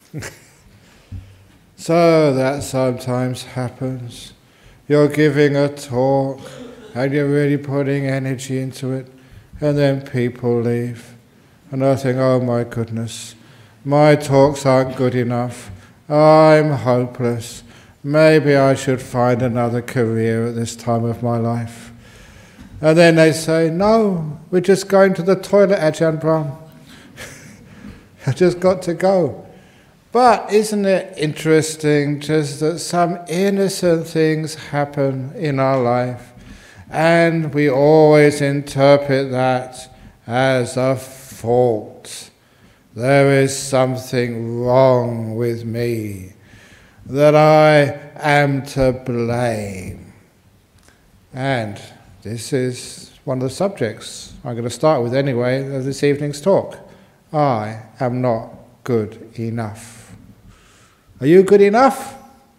So that sometimes happens. You're giving a talk and you're really putting energy into it, and then people leave. And I think, oh my goodness, my talks aren't good enough. I'm hopeless. Maybe I should find another career at this time of my life. And then they say, no, we're just going to the toilet, Ajahn Brahm. I just got to go. But isn't it interesting just that some innocent things happen in our life, and we always interpret that as a fault. There is something wrong with me, that I am to blame. And this is one of the subjects I'm going to start with anyway of this evening's talk. I am not good enough. Are you good enough?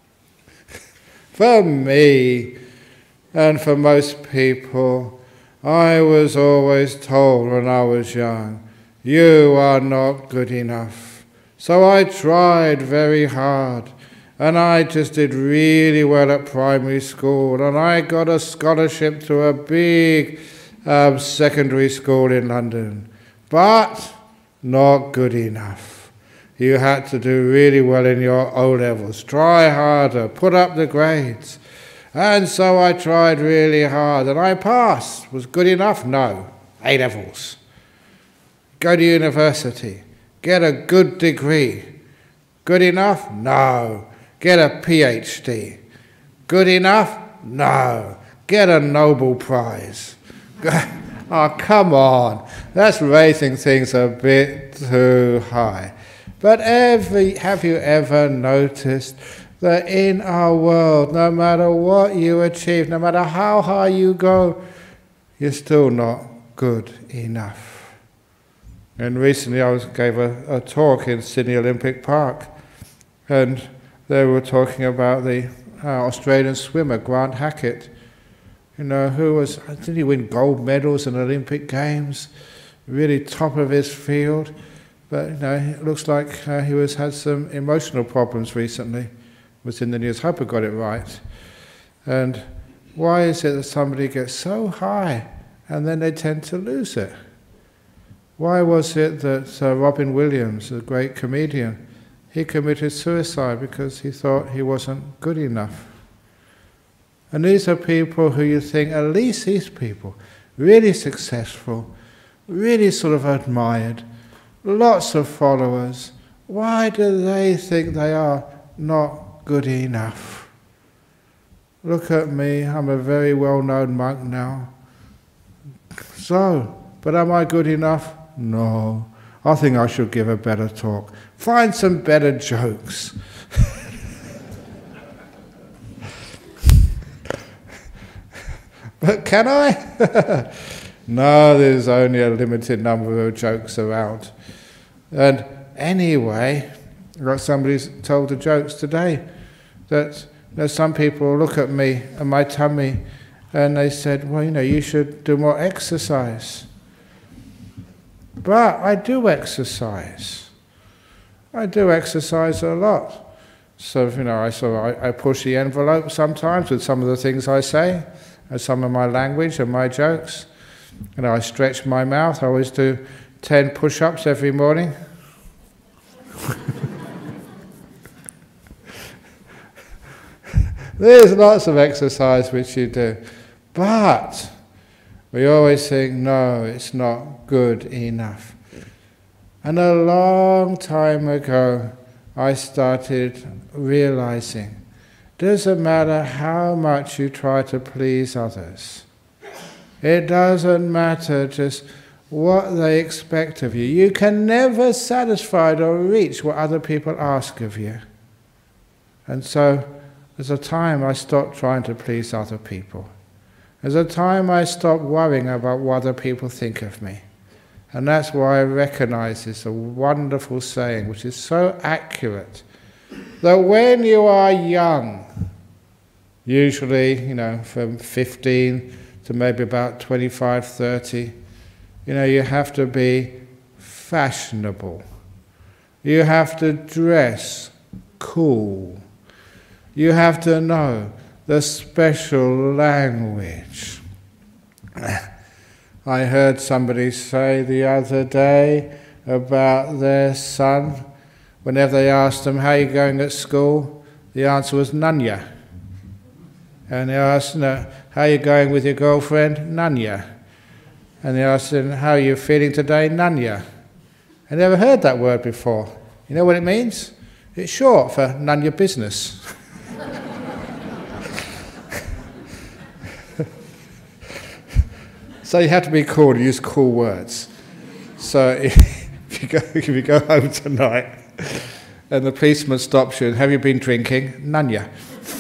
For me, and for most people, I was always told when I was young, you are not good enough. So I tried very hard, and I just did really well at primary school, and I got a scholarship to a big secondary school in London, but not good enough. You had to do really well in your O-levels, try harder, put up the grades. And so I tried really hard, and I passed. Was good enough? No. A-levels. Go to university. Get a good degree. Good enough? No. Get a PhD. Good enough? No. Get a Nobel Prize. Oh, come on. That's raising things a bit too high. But have you ever noticed that in our world, no matter what you achieve, no matter how high you go, you're still not good enough? And recently I gave a talk in Sydney Olympic Park, and they were talking about the Australian swimmer, Grant Hackett, didn't he win gold medals in Olympic Games, really top of his field. But it looks like he had some emotional problems recently. Was in the news. Hope I got it right. And why is it that somebody gets so high and then they tend to lose it? Why was it that Robin Williams, a great comedian, he committed suicide because he thought he wasn't good enough? And these are people who you think, at least these people, really successful, really sort of admired, lots of followers. Why do they think they are not good enough? Look at me, I'm a very well-known monk now. So, but am I good enough? No. I think I should give a better talk. Find some better jokes. But can I? No, there's only a limited number of jokes around. And anyway, like somebody's told the jokes today, that some people look at me and my tummy and they said, well, you should do more exercise. But I do exercise. I do exercise a lot. So, I push the envelope sometimes with some of the things I say, and some of my language and my jokes. I stretch my mouth. I always do 10 push-ups every morning. There's lots of exercise which you do. But we always think, no, it's not good enough. And a long time ago, I started realizing, doesn't matter how much you try to please others. It doesn't matter just what they expect of you. You can never satisfy or reach what other people ask of you. And so there's a time I stopped trying to please other people. There's a time I stopped worrying about what other people think of me. And that's why I recognize this, a wonderful saying, which is so accurate, that when you are young, usually, from 15 to maybe about 25, 30, you have to be fashionable. You have to dress cool. You have to know the special language. I heard somebody say the other day about their son, whenever they asked him, how are you going at school? The answer was, Nanya. And they asked, no, how are you going with your girlfriend? Nanya. And they asked him, how are you feeling today? Nanya. I never heard that word before. You know what it means? It's short for none your business. So you have to be cool to use cool words. So if you go home tonight and the policeman stops you and have you been drinking? Nanya.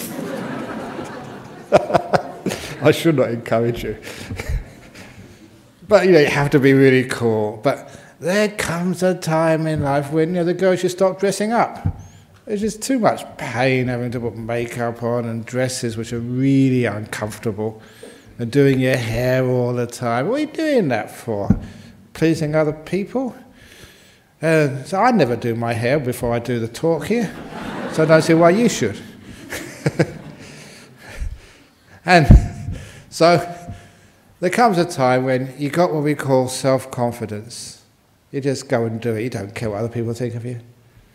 I should not encourage you. But you have to be really cool. But there comes a time in life when the girls should stop dressing up. There's just too much pain having to put makeup on and dresses which are really uncomfortable, and doing your hair all the time. What are you doing that for? Pleasing other people? So I never do my hair before I do the talk here, so I don't see why you should. And so there comes a time when you got what we call self-confidence. You just go and do it. You don't care what other people think of you.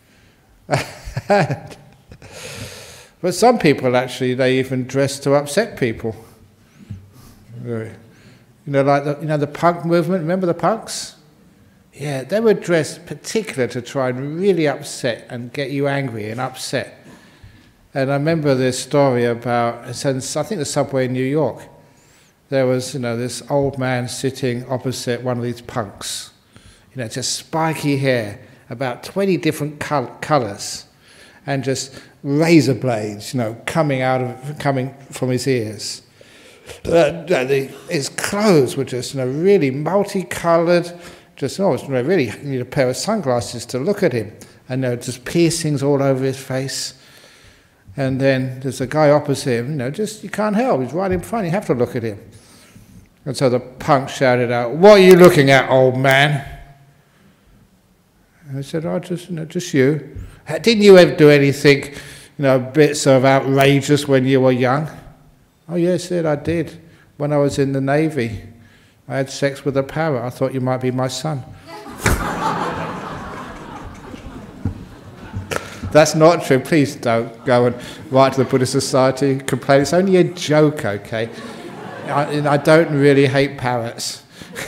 But some people actually, they even dress to upset people. Like the punk movement. Remember the punks? Yeah, they would dress particular to try and really upset and get you angry and upset. And I remember this story about, I think the subway in New York. There was, this old man sitting opposite one of these punks. Just spiky hair, about 20 different colours, and just razor blades, coming from his ears. His clothes were just, really multicoloured. Really, you need a pair of sunglasses to look at him. And there were just piercings all over his face. And then there's a guy opposite him, you can't help. He's right in front. You have to look at him. And so the punk shouted out, "What are you looking at, old man?" And I said, "Oh, just you. Didn't you ever do anything, bits of outrageous when you were young?" "Oh, yes, I did. When I was in the Navy, I had sex with a parrot. I thought you might be my son." That's not true. Please don't go and write to the Buddhist Society, complain. It's only a joke, okay? I don't really hate parrots.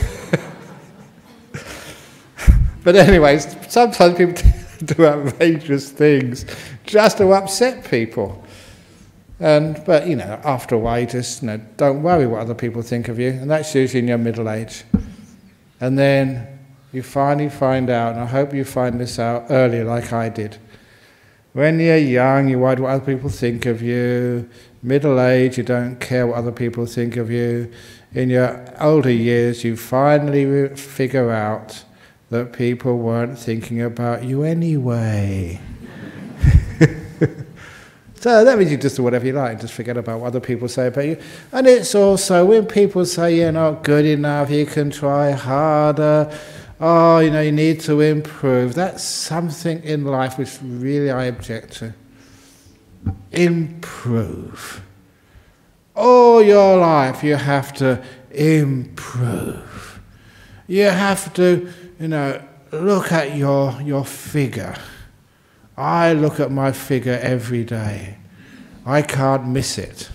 But anyways, sometimes people do outrageous things just to upset people. But after a while, you just don't worry what other people think of you, and that's usually in your middle age. And then you finally find out, and I hope you find this out earlier like I did. When you're young, you worry what other people think of you. Middle age, you don't care what other people think of you. In your older years, you finally figure out that people weren't thinking about you anyway. So that means you just do whatever you like, just forget about what other people say about you. And it's also when people say you're not good enough, you can try harder, oh, you need to improve. That's something in life which really I object to. Improve. All your life you have to improve. You have to, look at your figure. I look at my figure every day. I can't miss it.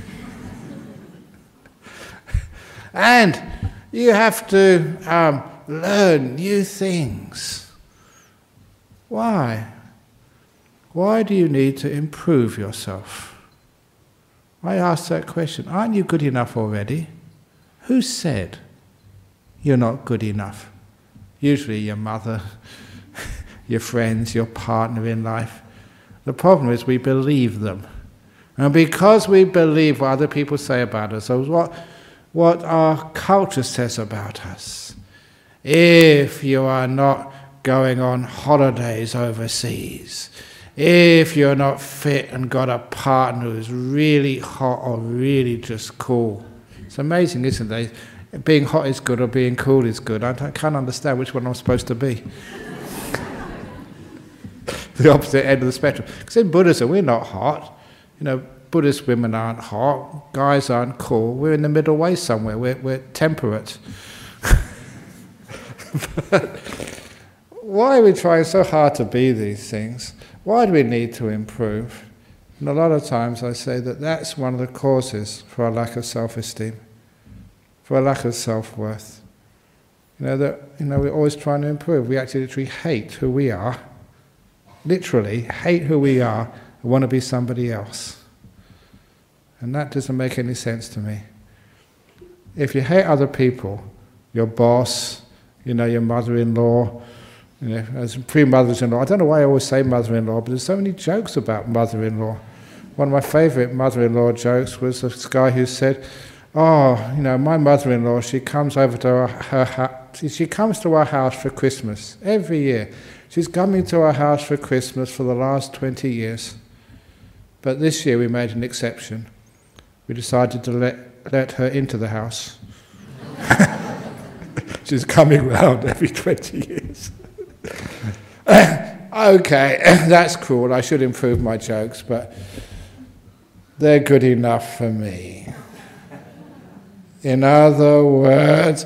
And you have to learn new things. Why? Why do you need to improve yourself? I ask that question. Aren't you good enough already? Who said you're not good enough? Usually your mother, your friends, your partner in life. The problem is we believe them. And because we believe what other people say about us, or what our culture says about us, if you are not going on holidays overseas, if you're not fit and got a partner who's really hot or really just cool, it's amazing, isn't it? Being hot is good or being cool is good. I can't understand which one I'm supposed to be. the opposite end of the spectrum. Because in Buddhism, we're not hot. Buddhist women aren't hot, guys aren't cool. We're in the middle way somewhere. We're temperate. But why are we trying so hard to be these things? Why do we need to improve? And a lot of times I say that that's one of the causes for our lack of self-esteem, for our lack of self-worth. We're always trying to improve. We actually literally hate who we are. Literally hate who we are and want to be somebody else. And that doesn't make any sense to me. If you hate other people, your boss, your mother-in-law, as pre-mothers-in-law, I don't know why I always say mother-in-law, but there's so many jokes about mother-in-law. One of my favourite mother-in-law jokes was this guy who said, my mother-in-law, she comes over to she comes to our house for Christmas every year. She's coming to our house for Christmas for the last 20 years. But this year we made an exception. We decided to let her into the house. She's coming round every 20 years. Okay, that's cool. I should improve my jokes, but they're good enough for me. In other words,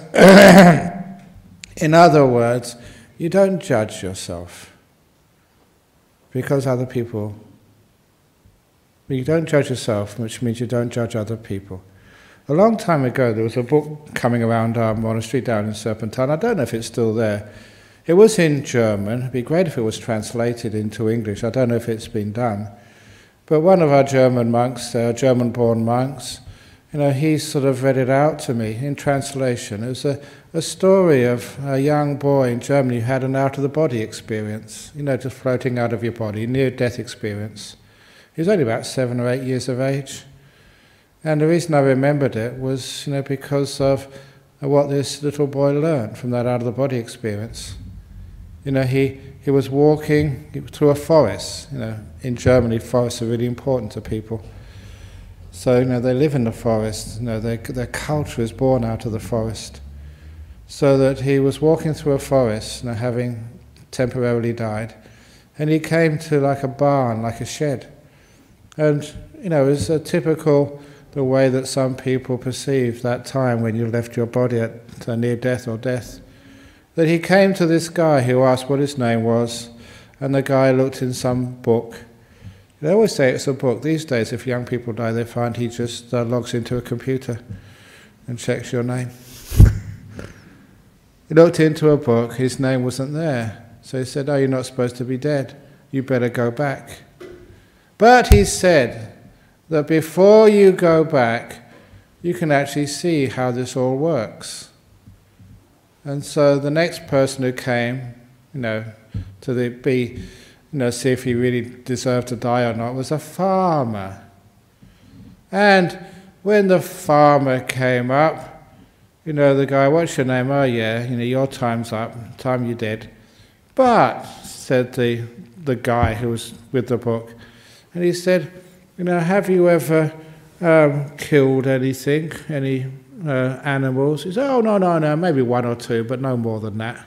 you don't judge yourself because other people. You don't judge yourself, which means you don't judge other people. A long time ago, there was a book coming around our monastery down in Serpentine. I don't know if it's still there. It was in German. It'd be great if it was translated into English. I don't know if it's been done. But one of our German monks, German-born monks, he sort of read it out to me in translation. It was a story of a young boy in Germany who had an out-of-the-body experience, just floating out of your body, near-death experience. He was only about 7 or 8 years of age. And the reason I remembered it was, because of what this little boy learned from that out-of-the-body experience. He was walking through a forest. In Germany, forests are really important to people. So, they live in the forest. Their culture is born out of the forest. So that he was walking through a forest, having temporarily died. And he came to like a barn, like a shed. And, it was a typical, the way that some people perceive that time when you left your body at near death or death. That he came to this guy who asked what his name was, and the guy looked in some book. They always say it's a book. These days, if young people die, they find he just logs into a computer and checks your name. He looked into a book, his name wasn't there. So he said, you're not supposed to be dead. You better go back. But he said that before you go back, you can actually see how this all works. And so the next person who came, see if he really deserved to die or not, was a farmer. And when the farmer came up, the guy, what's your name? Oh yeah, your time's up, time you're dead. But, said the guy who was with the book, and he said, have you ever killed anything, any animals? He said, oh, no, maybe 1 or 2, but no more than that.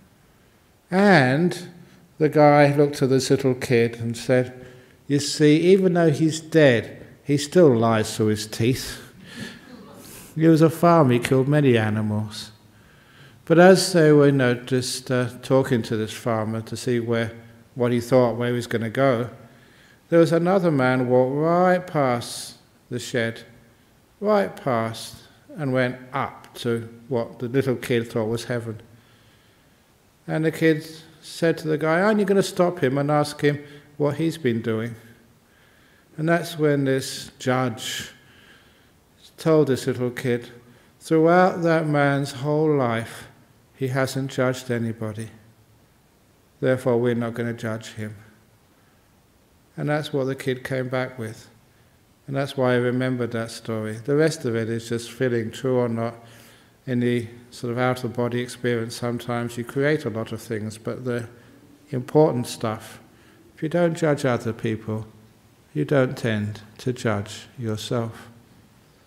And the guy looked at this little kid and said, you see, even though he's dead, he still lies through his teeth. He was a farmer, he killed many animals. But as they were just talking to this farmer to see what he thought, where he was going to go, there was another man walked right past the shed, right past, and went up to what the little kid thought was heaven. And the kid said to the guy, aren't you going to stop him and ask him what he's been doing? And that's when this judge told this little kid, throughout that man's whole life, he hasn't judged anybody. Therefore, we're not going to judge him. And that's what the kid came back with. And that's why I remembered that story. The rest of it is just feeling true or not. In the sort of out-of-body experience, sometimes you create a lot of things, but the important stuff, if you don't judge other people, you don't tend to judge yourself.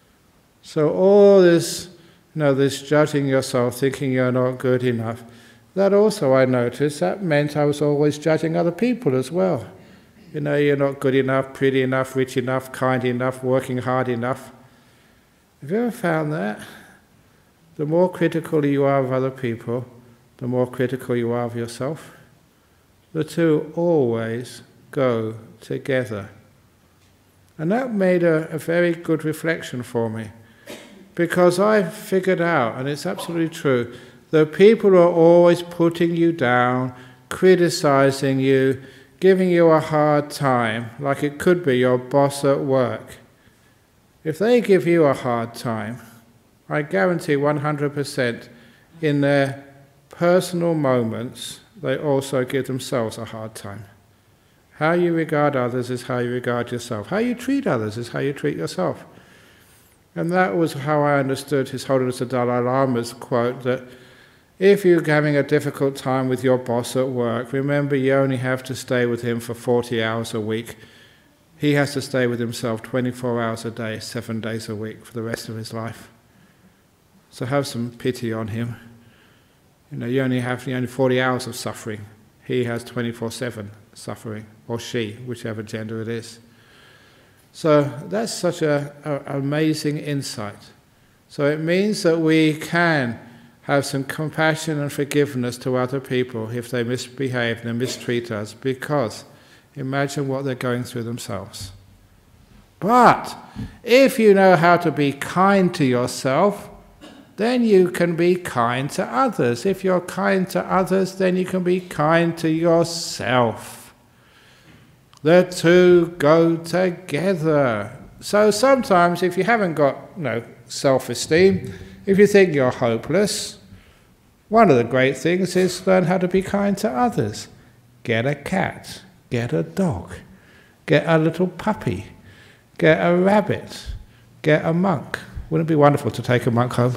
So all this, this judging yourself, thinking you're not good enough, that also I noticed, that meant I was always judging other people as well. You know, you're not good enough, pretty enough, rich enough, kind enough, working hard enough. Have you ever found that? The more critical you are of other people, the more critical you are of yourself. The two always go together. And that made a very good reflection for me, because I figured out, and it's absolutely true, that people are always putting you down, criticizing you, giving you a hard time, like it could be your boss at work. If they give you a hard time, I guarantee 100% in their personal moments, they also give themselves a hard time. How you regard others is how you regard yourself. How you treat others is how you treat yourself. And that was how I understood His Holiness the Dalai Lama's quote, that if you're having a difficult time with your boss at work, remember you only have to stay with him for 40 hours a week. He has to stay with himself 24 hours a day, 7 days a week for the rest of his life. So have some pity on him. You know, you only have 40 hours of suffering. He has 24/7 suffering, or she, whichever gender it is. So that's such an amazing insight. So it means that we can have some compassion and forgiveness to other people if they misbehave and mistreat us, because imagine what they're going through themselves. But if you know how to be kind to yourself, then you can be kind to others. If you're kind to others, then you can be kind to yourself. The two go together. So sometimes if you haven't got self-esteem, if you think you're hopeless, one of the great things is learn how to be kind to others. Get a cat, get a dog, get a little puppy, get a rabbit, get a monk. Wouldn't it be wonderful to take a monk home?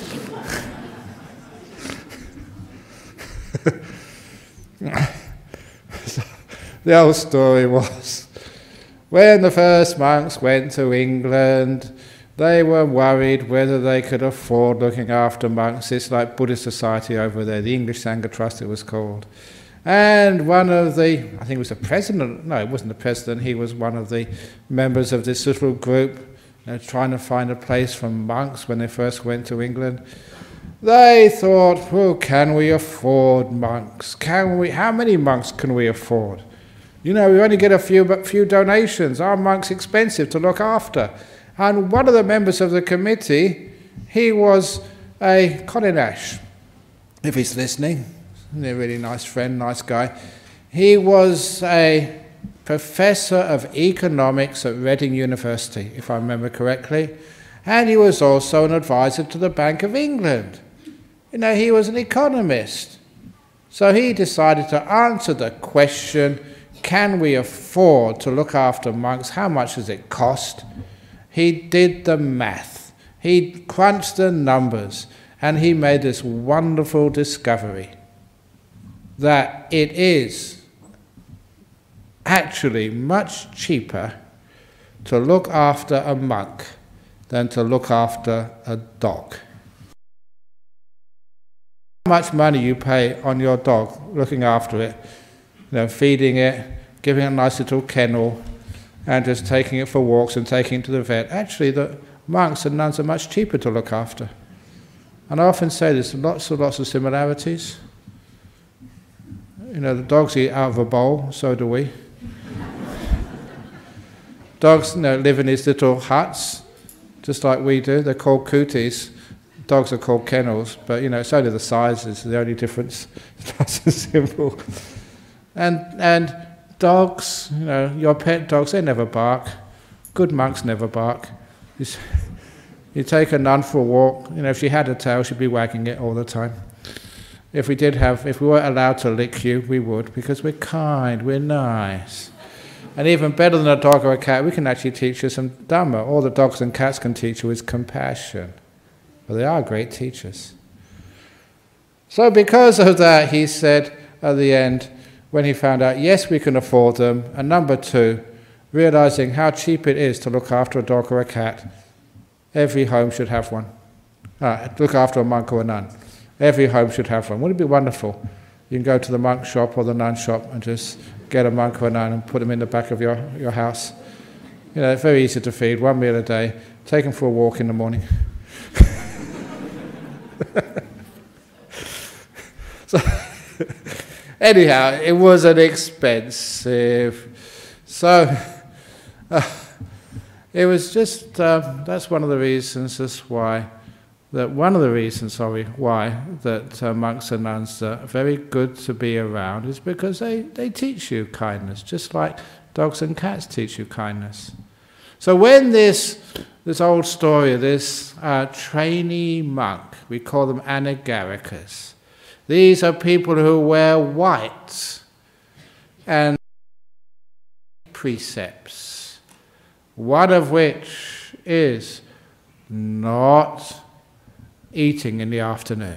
The old story was, when the first monks went to England, they were worried whether they could afford looking after monks. It's like Buddhist Society over there, the English Sangha Trust it was called. And one of the, I think it was the president, no, it wasn't the president, he was one of the members of this little group, trying to find a place for monks when they first went to England. They thought, well, can we afford monks? How many monks can we afford? You know, we only get a few donations. Are monks expensive to look after? And one of the members of the committee, he was a Colin Ash, if he's listening, a really nice friend, nice guy. He was a professor of economics at Reading University, if I remember correctly, and he was also an advisor to the Bank of England. You know, he was an economist. So he decided to answer the question, can we afford to look after monks? How much does it cost? He did the math. He crunched the numbers, and he made this wonderful discovery that it is actually much cheaper to look after a monk than to look after a dog. How much money you pay on your dog, looking after it, feeding it, giving it a nice little kennel, and just taking it for walks and taking it to the vet. Actually, the monks and nuns are much cheaper to look after. And I often say there's lots of similarities. The dogs eat out of a bowl, so do we. Dogs live in these little huts, just like we do. They're called kutis. Dogs are called kennels, but it's only the sizes, the only difference. It's nice and simple. And dogs, your pet dogs, they never bark. Good monks never bark. You take a nun for a walk, if she had a tail, she'd be wagging it all the time. If we weren't allowed to lick you, we would, because we're kind, we're nice. And even better than a dog or a cat, we can actually teach you some Dhamma. All the dogs and cats can teach you is compassion. But they are great teachers. So because of that, he said at the end, when he found out, yes, we can afford them, and number two, realizing how cheap it is to look after a dog or a cat, every home should have one. Look after a monk or a nun. Every home should have one. Wouldn't it be wonderful? You can go to the monk shop or the nun shop and just get a monk or a nun and put them in the back of your house. You know, it's very easy to feed, one meal a day. Take them for a walk in the morning. So, anyhow, it wasn't expensive. So, it was just, that's one of the reasons, why monks and nuns are very good to be around, is because they teach you kindness, just like dogs and cats teach you kindness. So when this old story of this trainee monk, we call them Anagarikas, these are people who wear white and precepts, one of which is not eating in the afternoon.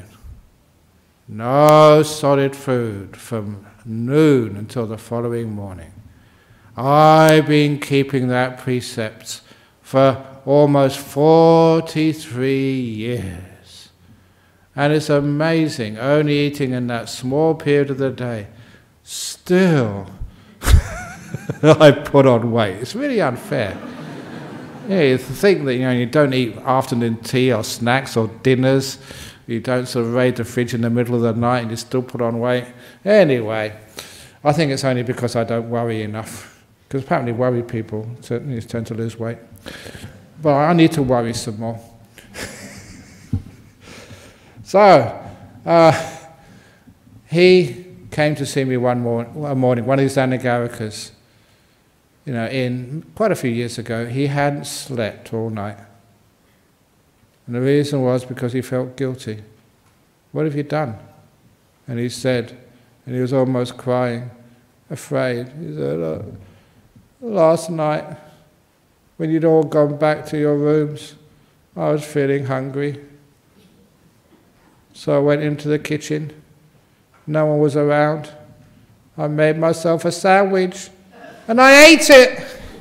No solid food from noon until the following morning. I've been keeping that precept for almost 43 years. And it's amazing, only eating in that small period of the day. Still, I put on weight. It's really unfair. Yeah, you think that you don't eat afternoon tea or snacks or dinners. You don't sort of raid the fridge in the middle of the night and you still put on weight. Anyway, I think it's only because I don't worry enough. Because apparently worried people certainly tend to lose weight. But I need to worry some more. So, he came to see me one morning, one of these Anagarikas. In quite a few years ago, he hadn't slept all night. And the reason was because he felt guilty. What have you done? And he said, and he was almost crying, afraid. He said, last night, when you'd all gone back to your rooms, I was feeling hungry. So I went into the kitchen. No one was around. I made myself a sandwich. And I ate it!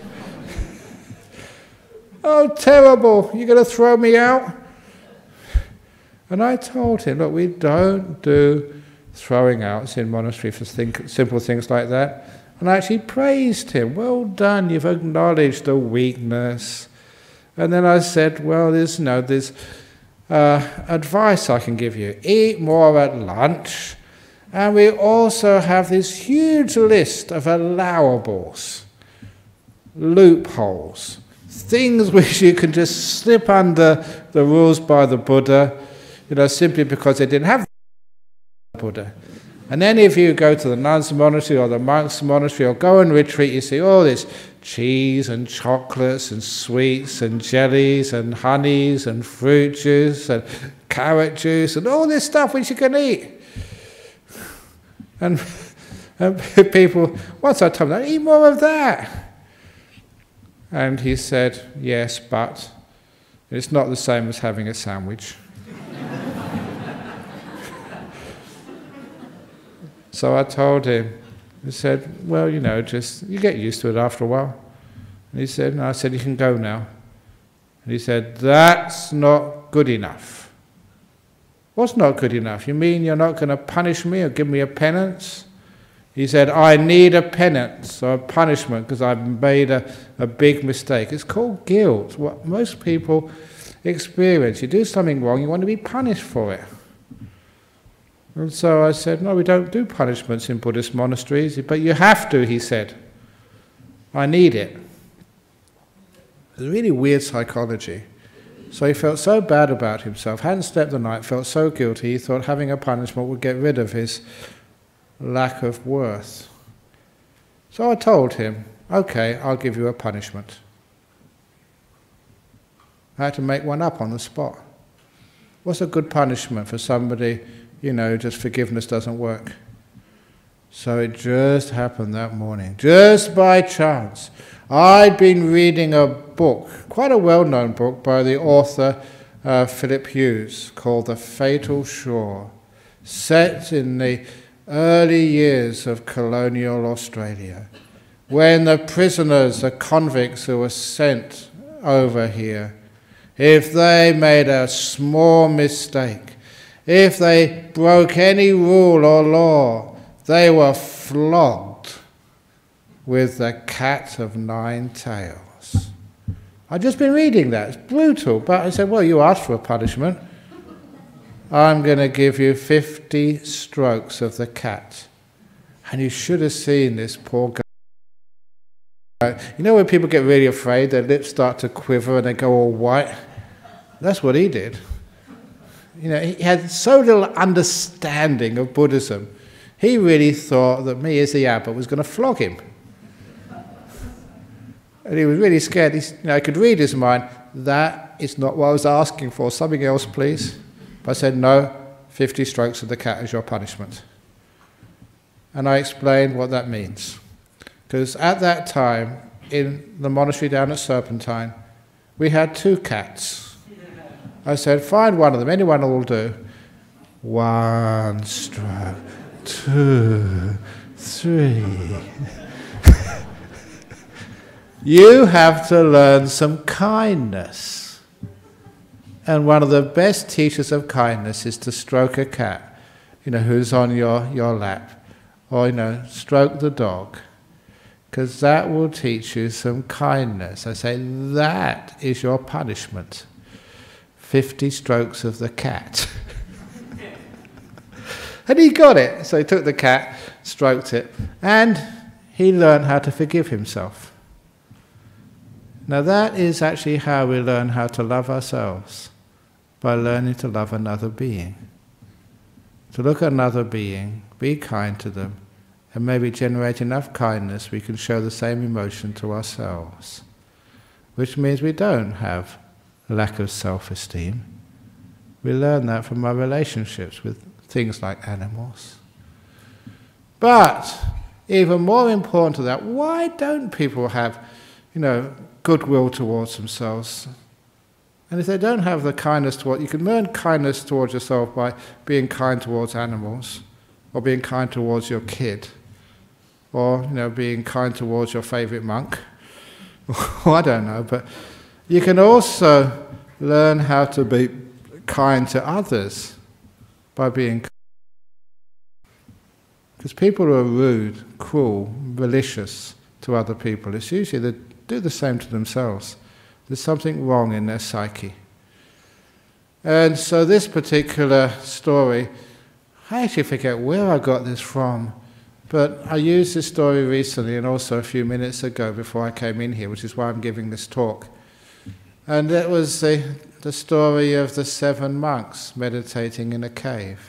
Oh, terrible! You're going to throw me out? And I told him, look, we don't do throwing outs in monastery for simple things like that. And I actually praised him. Well done, you've acknowledged the weakness. And then I said, well, there's advice I can give you. Eat more at lunch. And we also have this huge list of allowables, loopholes, things which you can just slip under the rules by the Buddha, simply because they didn't have the Buddha. And then if you go to the nuns' monastery or the monks' monastery or go and retreat, you see all this cheese and chocolates and sweets and jellies and honeys and fruit juice and carrot juice and all this stuff which you can eat. And people, once I told them, eat more of that. And he said, yes, but it's not the same as having a sandwich. So I told him, he said, well, you get used to it after a while. And he said, no, I said, you can go now. And he said, that's not good enough. What's not good enough? You mean you're not going to punish me or give me a penance? He said, I need a penance or a punishment because I've made a big mistake. It's called guilt, what most people experience. You do something wrong, you want to be punished for it. And so I said, no, we don't do punishments in Buddhist monasteries, but you have to, he said. I need it. It's a really weird psychology. So he felt so bad about himself, hadn't slept the night, felt so guilty, he thought having a punishment would get rid of his lack of worth. So I told him, okay, I'll give you a punishment. I had to make one up on the spot. What's a good punishment for somebody, just forgiveness doesn't work? So it just happened that morning, just by chance. I'd been reading a book, quite a well-known book, by the author Philip Hughes, called The Fatal Shore, set in the early years of colonial Australia, when the prisoners, the convicts who were sent over here, if they made a small mistake, If they broke any rule or law, they were flogged with the cat of 9 tails. I've just been reading that. It's brutal. But I said, well, you asked for a punishment. I'm going to give you 50 strokes of the cat. And you should have seen this poor guy. You know when people get really afraid, their lips start to quiver and they go all white? That's what he did. You know, he had so little understanding of Buddhism. He really thought that me as the abbot was going to flog him. And he was really scared. I could read his mind. That is not what I was asking for. Something else, please. But I said, no, 50 strokes of the cat is your punishment. And I explained what that means. Because at that time, in the monastery down at Serpentine, we had 2 cats. I said, find one of them, anyone will do. 1 stroke, 2, 3. You have to learn some kindness. And one of the best teachers of kindness is to stroke a cat, who's on your lap. Or, stroke the dog. Because that will teach you some kindness. I say, that is your punishment. 50 strokes of the cat. And he got it. So he took the cat, stroked it, and he learned how to forgive himself. Now that is actually how we learn how to love ourselves, by learning to love another being. To look at another being, be kind to them, and maybe generate enough kindness we can show the same emotion to ourselves. Which means we don't have lack of self-esteem. We learn that from our relationships with things like animals. But even more important to that, why don't people have, goodwill towards themselves? And if they don't have the kindness towards, you can learn kindness towards yourself by being kind towards animals, or being kind towards your kid, or being kind towards your favourite monk. I don't know, but you can also learn how to be kind to others by being kind. Because people who are rude, cruel, malicious to other people, it's usually they do the same to themselves. There's something wrong in their psyche. And so this particular story, I actually forget where I got this from, but I used this story recently and also a few minutes ago before I came in here, which is why I'm giving this talk. And that was the story of the 7 monks meditating in a cave.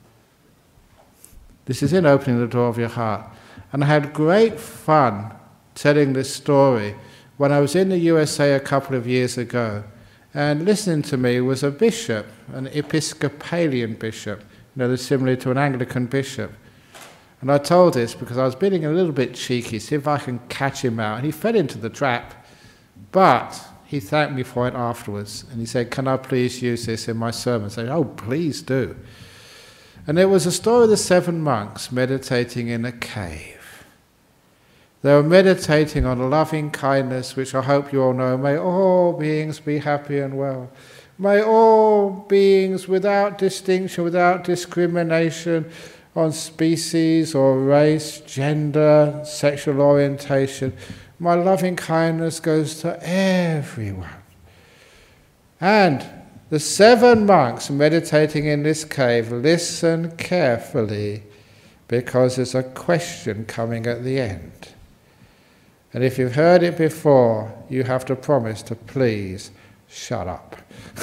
This is in Opening the Door of Your Heart. And I had great fun telling this story when I was in the USA a couple of years ago. And listening to me was a bishop, an Episcopalian bishop, similar to an Anglican bishop. And I told this because I was being a little bit cheeky, see if I can catch him out. And he fell into the trap, but he thanked me for it afterwards. And he said, can I please use this in my sermon? I said, oh, please do. And it was a story of the 7 monks meditating in a cave. They were meditating on loving kindness, which I hope you all know. May all beings be happy and well. May all beings, without distinction, without discrimination on species or race, gender, sexual orientation, my loving kindness goes to everyone. And the 7 monks meditating in this cave listen carefully, because there's a question coming at the end. And if you've heard it before, you have to promise to please shut up.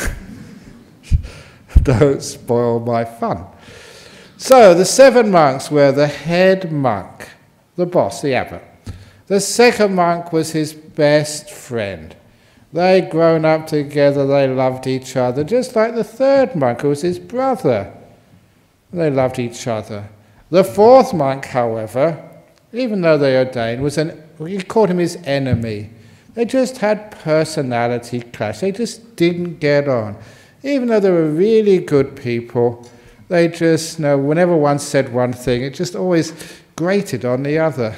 Don't spoil my fun. So the 7 monks were the head monk, the boss, the abbot. The second monk was his best friend. They'd grown up together, they loved each other, just like the 3rd monk, who was his brother. They loved each other. The 4th monk, however, even though they ordained, he called him his enemy. They just had personality clash. They just didn't get on. Even though they were really good people, they just, whenever one said one thing, it just always grated on the other.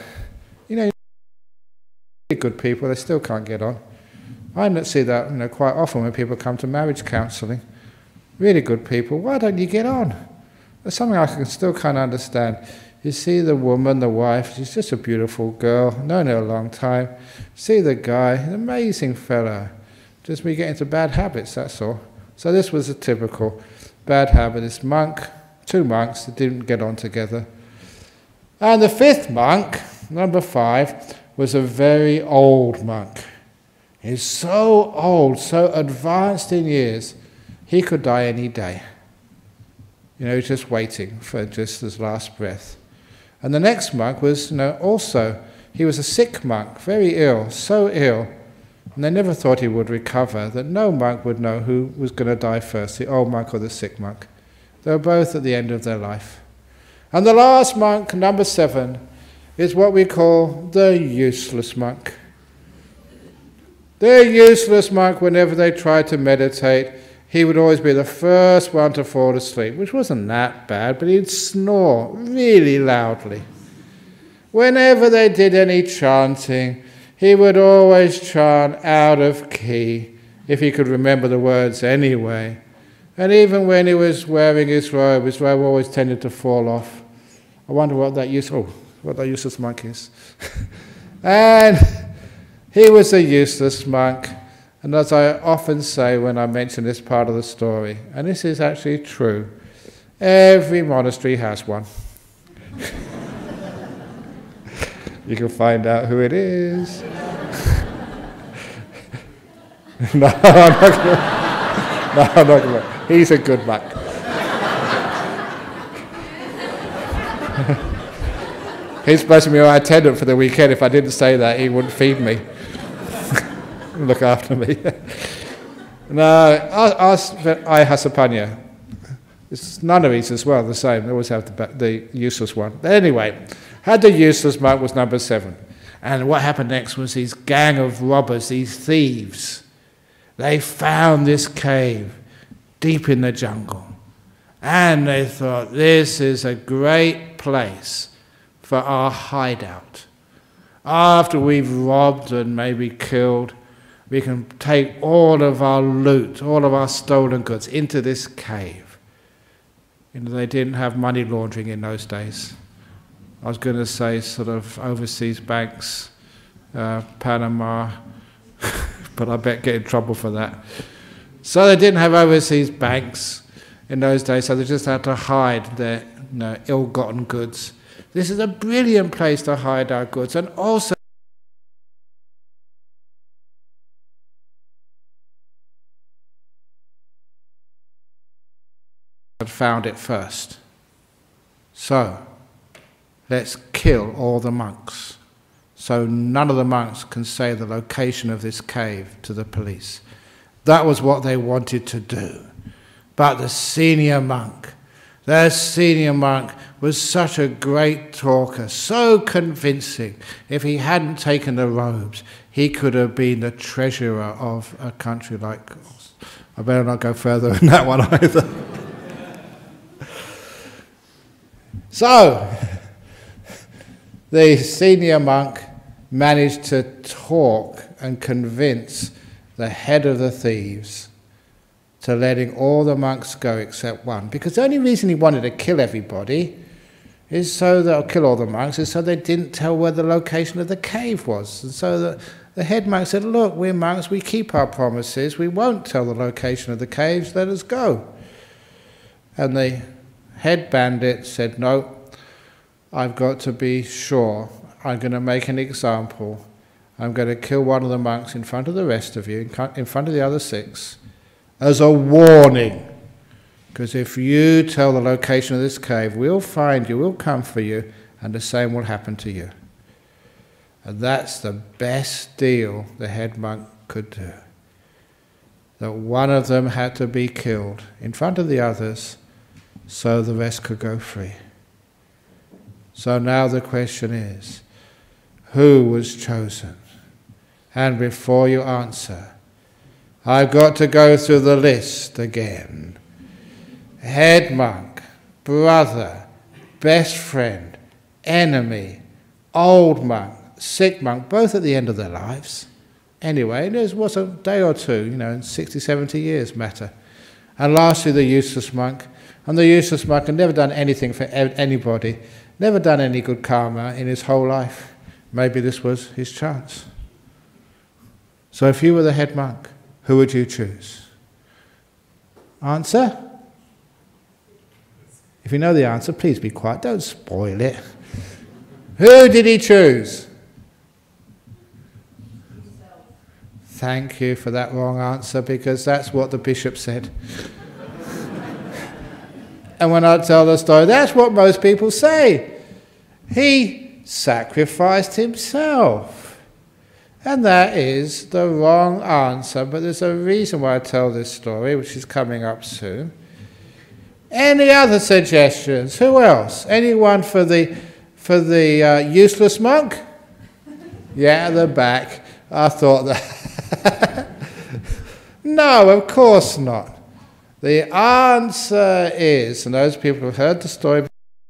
Good people, they still can't get on. I see that quite often when people come to marriage counselling. really good people, why don't you get on? That's something I can still kind of understand. You see the woman, the wife, she's just a beautiful girl, known her a long time. See the guy, an amazing fellow. Just we get into bad habits, that's all. So this was a typical bad habit. This monk, two monks that didn't get on together. And the fifth monk, number 5, was a very old monk. He's so old, so advanced in years, he could die any day. You know, he's just waiting for just his last breath. And the next monk was, also, he was a sick monk, very ill, so ill, and they never thought he would recover, that no monk would know who was going to die first, the old monk or the sick monk. They were both at the end of their life. And the last monk, number 7, is what we call the useless monk. The useless monk, whenever they tried to meditate, he would always be the first one to fall asleep, which wasn't that bad, but he'd snore really loudly. Whenever they did any chanting, he would always chant out of key, if he could remember the words anyway. And even when he was wearing his robe always tended to fall off. I wonder what that useless monk is. And he was a useless monk. And as I often say when I mention this part of the story, and this is actually true, every monastery has one. You can find out who it is. No, I'm not going to. He's a good monk. He's supposed to be my attendant for the weekend. If I didn't say that, he wouldn't feed me. Look after me. No, Ahasapanya. It's nunneries as well, the same. They always have the useless one. But anyway, had the useless monk was number 7. And what happened next was these gang of robbers, these thieves. They found this cave deep in the jungle. And they thought, this is a great place for our hideout. After we've robbed and maybe killed, we can take all of our loot, all of our stolen goods into this cave. You know, they didn't have money laundering in those days. I was going to say sort of overseas banks, Panama, but I bet get in trouble for that. So they didn't have overseas banks in those days, so they just had to hide their ill-gotten goods. This is a brilliant place to hide our goods, and also had found it first. So, let's kill all the monks, so none of the monks can say the location of this cave to the police. That was what they wanted to do. But the senior monk was such a great talker, so convincing. If he hadn't taken the robes, he could have been the treasurer of a country like... I better not go further in that one either. So, the senior monk managed to talk and convince the head of the thieves to letting all the monks go except one. Because the only reason he wanted to kill everybody is so that, or kill all the monks, is so they didn't tell where the location of the cave was. And so the head monk said, look, we're monks, we keep our promises, we won't tell the location of the caves, let us go. And the head bandit said, no, I've got to be sure. I'm going to make an example. I'm going to kill one of the monks in front of the rest of you, in front of the other 6, as a warning. Because if you tell the location of this cave, we'll find you, we'll come for you, and the same will happen to you. And that's the best deal the head monk could do. That one of them had to be killed in front of the others, so the rest could go free. So now the question is, who was chosen? And before you answer, I've got to go through the list again. Head monk, brother, best friend, enemy, old monk, sick monk, both at the end of their lives. Anyway, there was a day or two, 60, 70 years matter. And lastly, the useless monk. And the useless monk had never done anything for anybody, never done any good karma in his whole life. Maybe this was his chance. So if you were the head monk, who would you choose? Answer? If you know the answer, please be quiet. Don't spoil it. Who did he choose? Thank you for that wrong answer, because that's what the bishop said. And when I tell the story, that's what most people say. He sacrificed himself. And that is the wrong answer, but there's a reason why I tell this story, which is coming up soon. Any other suggestions? Who else? Anyone for the useless monk? Yeah, at the back. I thought that. No, of course not. The answer is, and those people who have heard the story,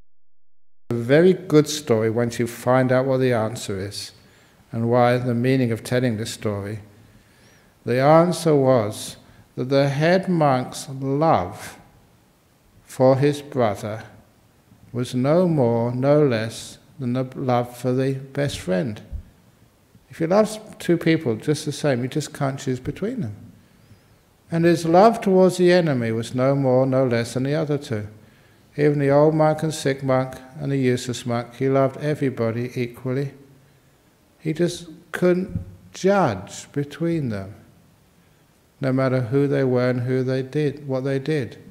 a very good story once you find out what the answer is and why the meaning of telling this story. The answer was that the head monk's love for his brother was no more, no less than the love for the best friend. If you love two people just the same, you just can't choose between them. And his love towards the enemy was no more, no less than the other two. Even the old monk and sick monk and the useless monk, he loved everybody equally. He just couldn't judge between them, no matter who they were and who they did, what they did.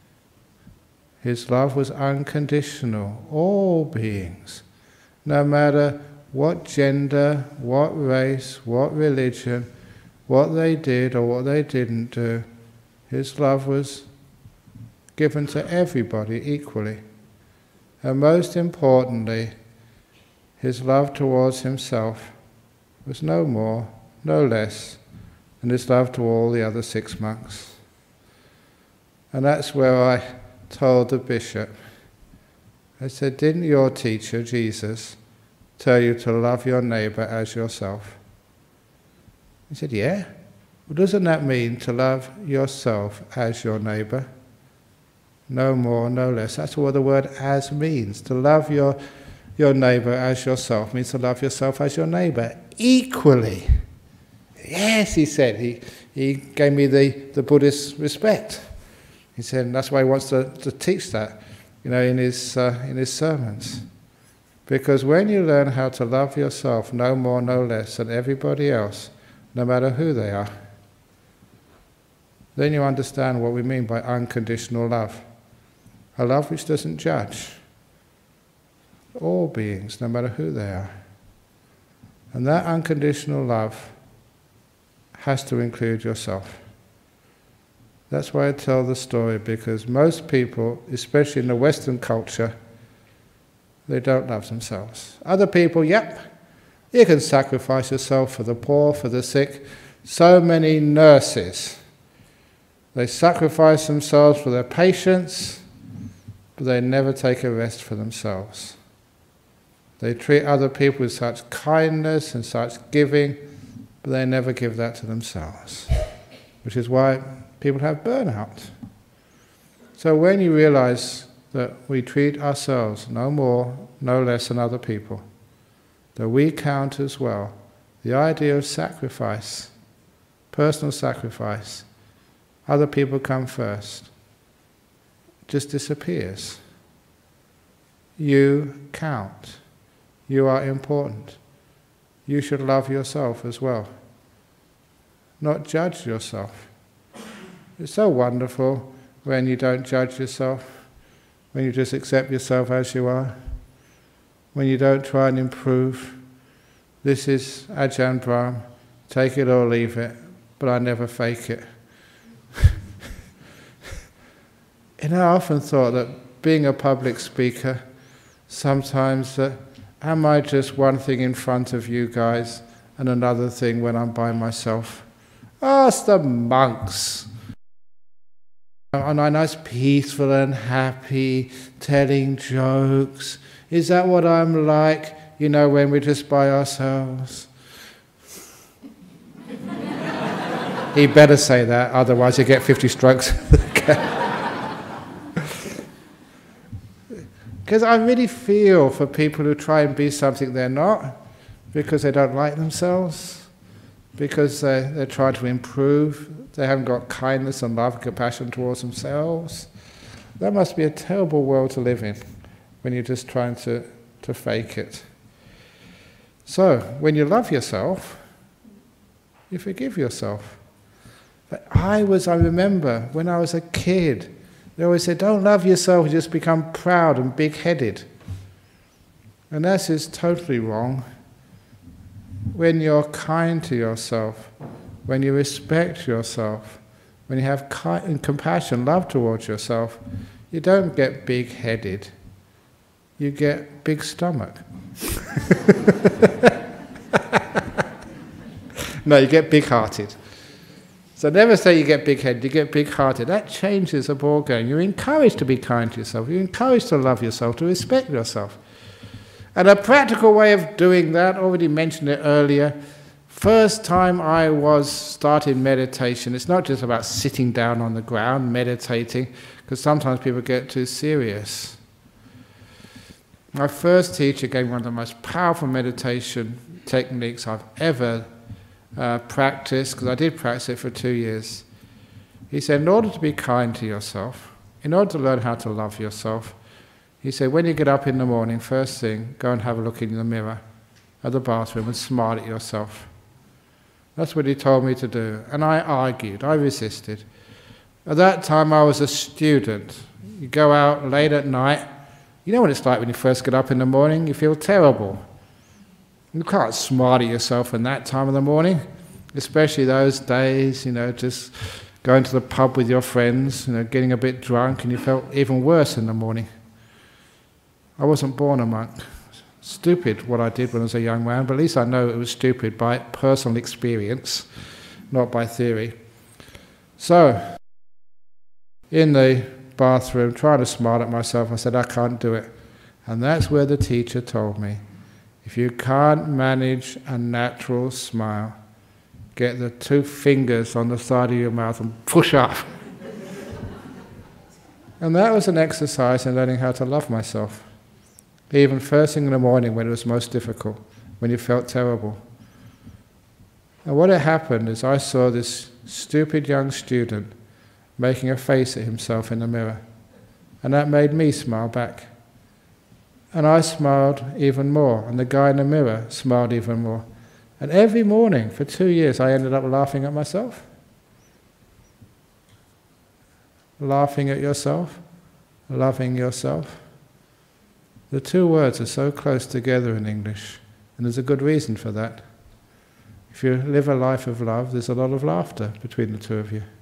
His love was unconditional, all beings, no matter what gender, what race, what religion, what they did or what they didn't do. His love was given to everybody equally. And most importantly, his love towards himself was no more, no less than his love to all the other 6 monks. And that's where I told the bishop, I said, didn't your teacher, Jesus, tell you to love your neighbour as yourself? He said, yeah. Well, doesn't that mean to love yourself as your neighbour? No more, no less. That's what the word as means. To love your neighbour as yourself means to love yourself as your neighbour equally. Yes, he said. He gave me the Buddhist respect. He said, and that's why he wants to teach that, in his sermons. Because when you learn how to love yourself no more, no less than everybody else, no matter who they are, then you understand what we mean by unconditional love. A love which doesn't judge all beings, no matter who they are. And that unconditional love has to include yourself. That's why I tell the story, because most people, especially in the Western culture, they don't love themselves. Other people, yep, you can sacrifice yourself for the poor, for the sick. So many nurses, they sacrifice themselves for their patients, but they never take a rest for themselves. They treat other people with such kindness and such giving, but they never give that to themselves, which is why people have burnout. So when you realize that we treat ourselves no more, no less than other people, that we count as well, the idea of sacrifice, personal sacrifice, other people come first, just disappears. You count. You are important. You should love yourself as well, not judge yourself. It's so wonderful when you don't judge yourself, when you just accept yourself as you are, when you don't try and improve. This is Ajahn Brahm, take it or leave it, but I never fake it. And I often thought that being a public speaker, sometimes am I just one thing in front of you guys and another thing when I'm by myself? Ask the monks. Am I nice, peaceful and happy, telling jokes? Is that what I'm like, when we're just by ourselves? He better say that, otherwise you get 50 strokes. Because I really feel for people who try and be something they're not, because they don't like themselves, because they're trying to improve, they haven't got kindness and love and compassion towards themselves. That must be a terrible world to live in, when you're just trying to fake it. So, when you love yourself, you forgive yourself. But I remember, when I was a kid, they always said, don't love yourself, you just become proud and big-headed. And that is totally wrong. When you're kind to yourself, when you respect yourself, when you have compassion, love towards yourself, you don't get big-headed, you get big stomach. No, you get big-hearted. So never say you get big-headed, you get big-hearted. That changes the ballgame. You're encouraged to be kind to yourself, you're encouraged to love yourself, to respect yourself. And a practical way of doing that, already mentioned it earlier, first time I started meditation, it's not just about sitting down on the ground, meditating, because sometimes people get too serious. My first teacher gave me one of the most powerful meditation techniques I've ever practiced, because I did practice it for 2 years. He said, in order to be kind to yourself, in order to learn how to love yourself, he said, when you get up in the morning, first thing, go and have a look in the mirror at the bathroom and smile at yourself. That's what he told me to do. And I argued, I resisted. At that time I was a student. You go out late at night, you know what it's like when you first get up in the morning, you feel terrible. You can't smile at yourself in that time of the morning, especially those days, just going to the pub with your friends, getting a bit drunk, and you felt even worse in the morning. I wasn't born a monk. Stupid what I did when I was a young man, but at least I know it was stupid by personal experience, not by theory. So, in the bathroom, trying to smile at myself, I said, I can't do it. And that's where the teacher told me, if you can't manage a natural smile, get the 2 fingers on the side of your mouth and push up. And that was an exercise in learning how to love myself. Even first thing in the morning when it was most difficult, when you felt terrible. And what had happened is I saw this stupid young student making a face at himself in the mirror. And that made me smile back. And I smiled even more, and the guy in the mirror smiled even more. And every morning for 2 years I ended up laughing at myself. Laughing at yourself, loving yourself. The 2 words are so close together in English, and there's a good reason for that. If you live a life of love, there's a lot of laughter between the 2 of you.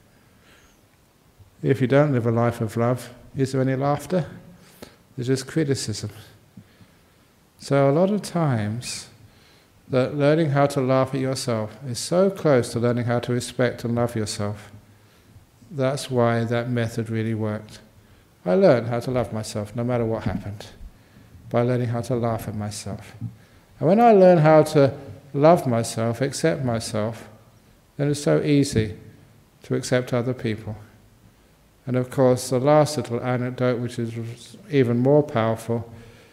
If you don't live a life of love, is there any laughter? There's just criticism. So a lot of times, that learning how to laugh at yourself is so close to learning how to respect and love yourself. That's why that method really worked. I learned how to love myself no matter what happened, by learning how to laugh at myself. And when I learn how to love myself, accept myself, then it's so easy to accept other people. And of course, the last little anecdote, which is even more powerful,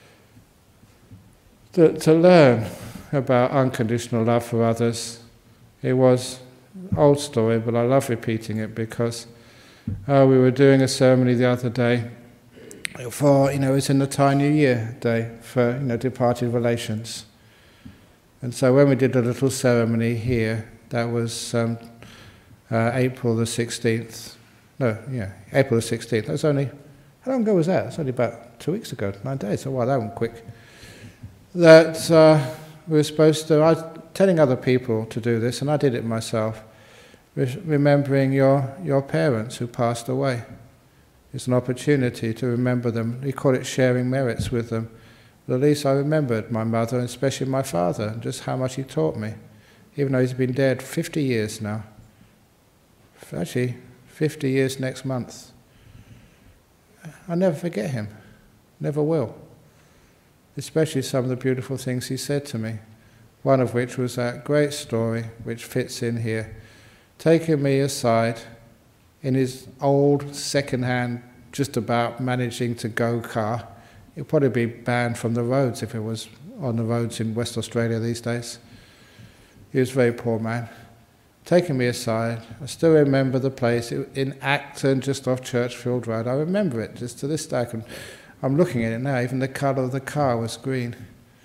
to learn about unconditional love for others. It was an old story, but I love repeating it because we were doing a ceremony the other day for, it's in the Thai New Year day for, departed relations. And so when we did a little ceremony here, that was April the 16th. April the 16th. That was only, how long ago was that? It's only about 2 weeks ago, 9 days. So wow, that went quick. That we were supposed to, I was telling other people to do this, and I did it myself, remembering your parents who passed away. It's an opportunity to remember them. We call it sharing merits with them. But at least I remembered my mother, and especially my father, and just how much he taught me, even though he's been dead 50 years now. Actually, 50 years next month. I'll never forget him, never will. Especially some of the beautiful things he said to me. One of which was that great story, which fits in here, taking me aside in his old second-hand, just about managing to go car. It'd probably be banned from the roads if it was on the roads in West Australia these days. He was a very poor man. Taking me aside, I still remember the place in Acton, just off Churchfield Road. I remember it just to this day. I'm looking at it now, even the colour of the car was green.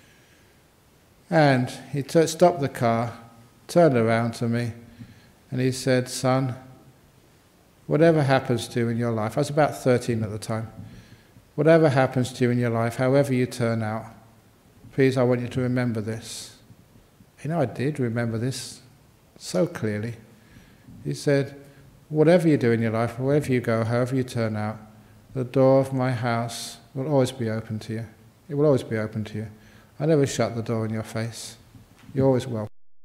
And he stopped the car, turned around to me, and he said, "Son, whatever happens to you in your life," I was about 13 at the time, "whatever happens to you in your life, however you turn out, please, I want you to remember this." You know, I did remember this so clearly. He said, "Whatever you do in your life, wherever you go, however you turn out, the door of my house will always be open to you. It will always be open to you. I never shut the door in your face. You're always welcome."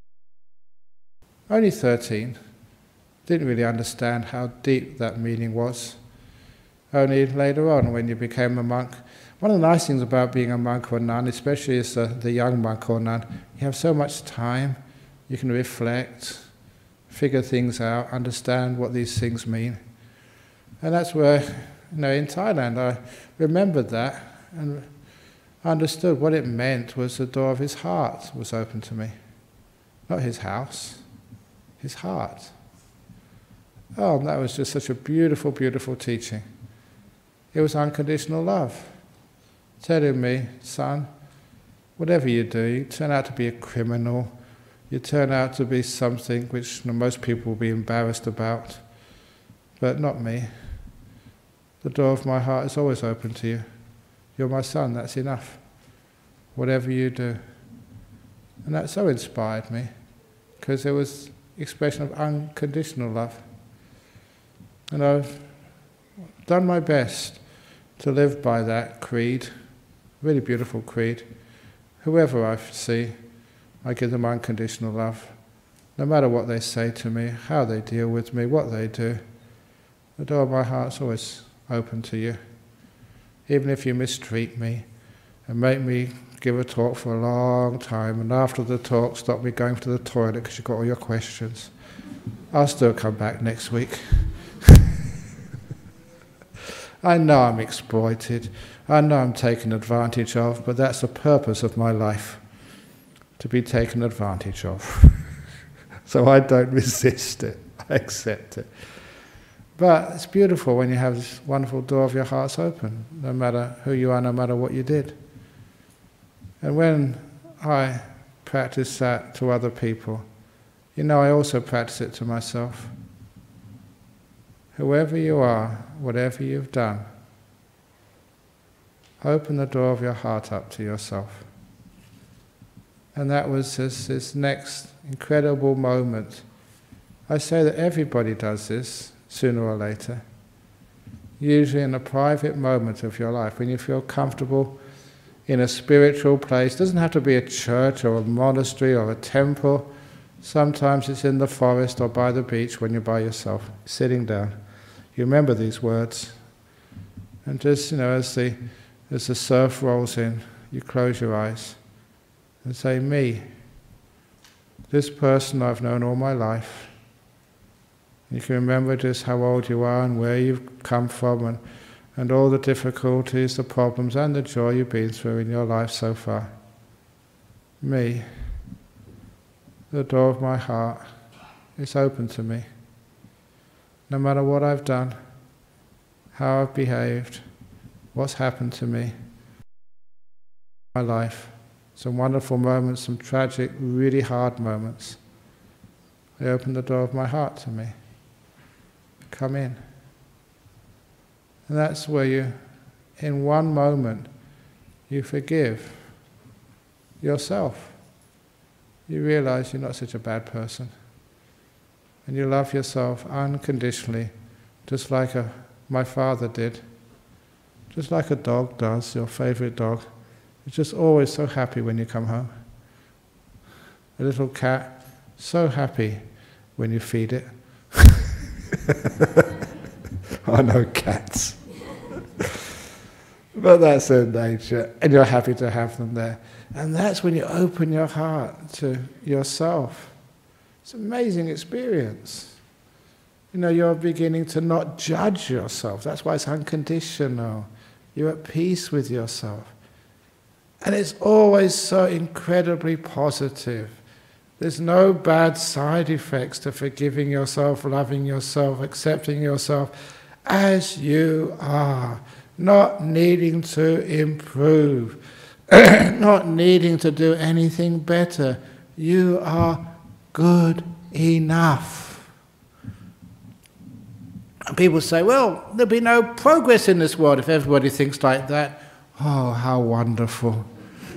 Only 13. Didn't really understand how deep that meaning was. Only later on, when you became a monk. One of the nice things about being a monk or a nun, especially as the young monk or nun, you have so much time. You can reflect, figure things out, understand what these things mean. And that's where, in Thailand, I remembered that and understood what it meant was the door of his heart was open to me. Not his house, his heart. Oh, and that was just such a beautiful, beautiful teaching. It was unconditional love, telling me, "Son, whatever you do, you turn out to be a criminal, you turn out to be something which most people will be embarrassed about, but not me. The door of my heart is always open to you. You're my son, that's enough. Whatever you do." And that so inspired me, because there was expression of unconditional love. And I've done my best to live by that creed, really beautiful creed. Whoever I see, I give them unconditional love. No matter what they say to me, how they deal with me, what they do, the door of my heart's always open to you. Even if you mistreat me and make me give a talk for a long time, and after the talk stop me going to the toilet because you've got all your questions, I'll still come back next week. I know I'm exploited, I know I'm taken advantage of, but that's the purpose of my life, to be taken advantage of. So I don't resist it, I accept it. But it's beautiful when you have this wonderful door of your hearts open, no matter who you are, no matter what you did. And when I practice that to other people, I also practice it to myself. Whoever you are, whatever you've done, open the door of your heart up to yourself. And that was this next incredible moment. I say that everybody does this sooner or later. Usually in a private moment of your life, when you feel comfortable in a spiritual place. It doesn't have to be a church or a monastery or a temple. Sometimes it's in the forest or by the beach when you're by yourself, sitting down. You remember these words. And just, as the surf rolls in, you close your eyes and say, "Me, this person I've known all my life." You can remember just how old you are and where you've come from and all the difficulties, the problems and the joy you've been through in your life so far. Me, the door of my heart is open to me. No matter what I've done, how I've behaved, what's happened to me, my life, some wonderful moments, some tragic, really hard moments. I open the door of my heart to me. Come in. And that's where you, in one moment, you forgive yourself. You realize you're not such a bad person. And you love yourself unconditionally, just like my father did. Just like a dog does, your favorite dog. It's just always so happy when you come home. A little cat, so happy when you feed it. I know cats. But that's their nature, and you're happy to have them there. And that's when you open your heart to yourself. It's an amazing experience. you're beginning to not judge yourself. That's why it's unconditional. You're at peace with yourself. And it's always so incredibly positive. There's no bad side effects to forgiving yourself, loving yourself, accepting yourself as you are, not needing to improve, not needing to do anything better. You are good enough. And people say, well, there'll be no progress in this world if everybody thinks like that. Oh, how wonderful.